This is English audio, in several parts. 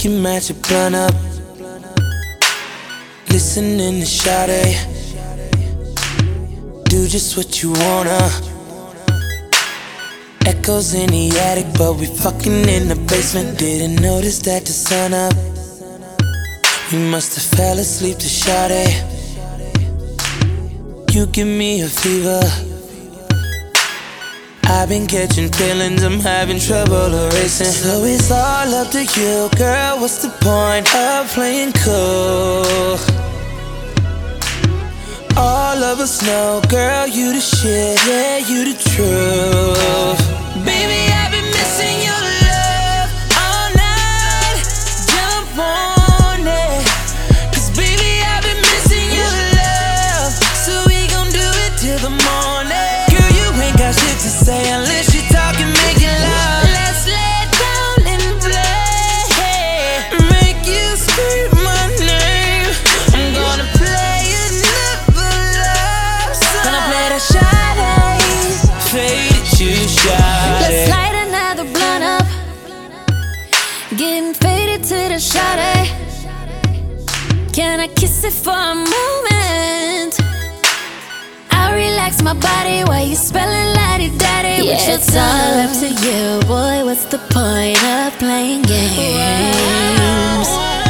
can match a blunt up. Listening to Sade. Do just what you wanna. Echoes in the attic, but we fucking in the basement. Didn't notice that the sun up. We must have fell asleep to Sade. You give me a fever. I've been catching feelings, I'm having trouble erasing. So it's all up to you, girl. What's the point of playing cool? All of us know, girl, you the shit, yeah, you the truth. Baby, I've been missing your love all night. Jump on it, 'cause baby, I've been missing your love. So we gon' do it till the morning. Girl, you ain't got shit to say unless you talk and make it loud. Let's lay down and play, make you scream my name. I'm gonna play another love song. Gonna play the Sade, faded to Sade. Let's light another blunt up. Getting faded to the Sade. Can I kiss it for a moment? I'll relax my body while you spelling la-di-da-di. Yeah, it's all up to you, boy. What's the point of playing games?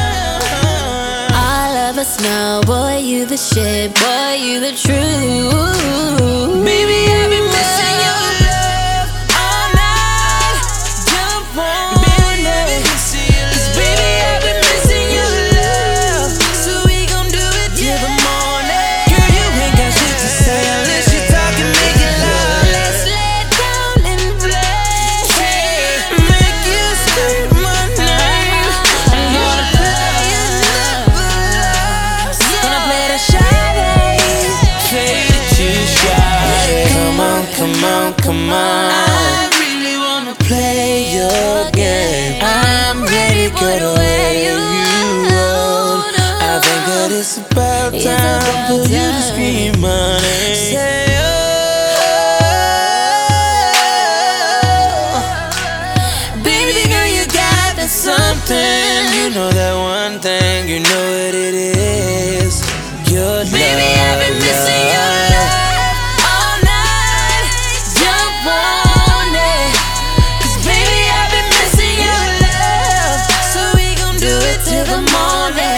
All of us know, boy, you the shit, boy, you the truth. Baby, I've been missing your love all night. Jump on it, 'cause baby, I've been missing your love. So we gon' do it till the morning. Girl, you ain't got shit to say unless you talk and make it loud. Let's lay down and play, Make you scream my name. I'm gonna play another love song. Gonna play the Sade, faded to Sade. Come on, come on, come on. I really wanna play your game. I'm ready, girl, to wear you on. I think that it's about time for you to scream my name. Say, oh, baby girl, you got that something. You know that one thing, you know what it is. Your love. Baby, I've been missing your love all night. Jump on it, 'cause baby, I've been missing your love. So we gon' do it till the morning.